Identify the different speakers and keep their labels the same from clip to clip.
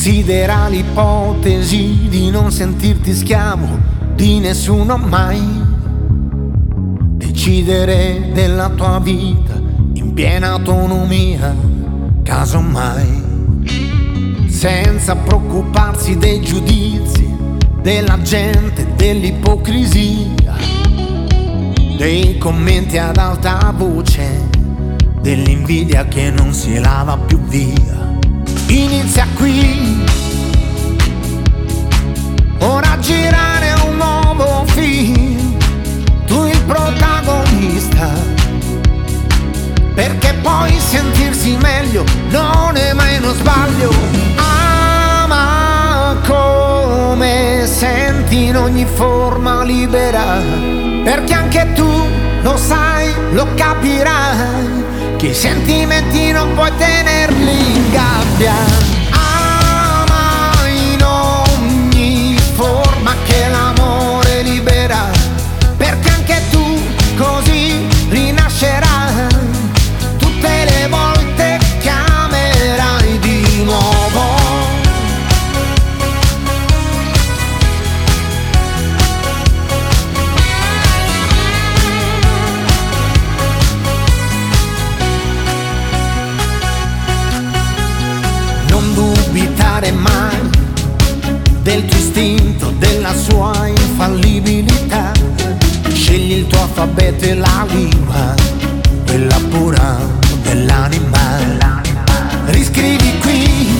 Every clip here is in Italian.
Speaker 1: Considera l'ipotesi di non sentirti schiavo di nessuno mai. Decidere della tua vita in piena autonomia, casomai. Senza preoccuparsi dei giudizi della gente, dell'ipocrisia, dei commenti ad alta voce, dell'invidia che non si lava più via. Inizia qui, ora a girare un nuovo film, tu il protagonista, perché poi sentirsi meglio non è mai uno sbaglio. Ama come senti in ogni forma libera, perché anche tu lo sai, lo capirai, che i sentimenti non puoi tenerli in gabbia. Ama in ogni forma che l'amore libera, perché anche tu così rinascerai, tutte le volte che amerai di nuovo. Non dubitare mai del tuo istinto, della sua infallibilità. Scegli il tuo alfabeto e la lingua, quella pura dell'anima. Riscrivi qui,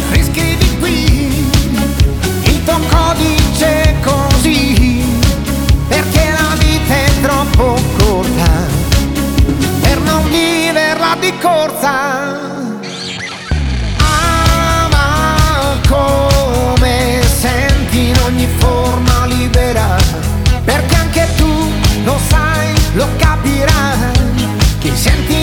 Speaker 1: il tuo codice così, perché la vita è troppo corta per non viverla di corsa. Come senti in ogni forma libera, perché anche tu lo sai, lo capirai, che senti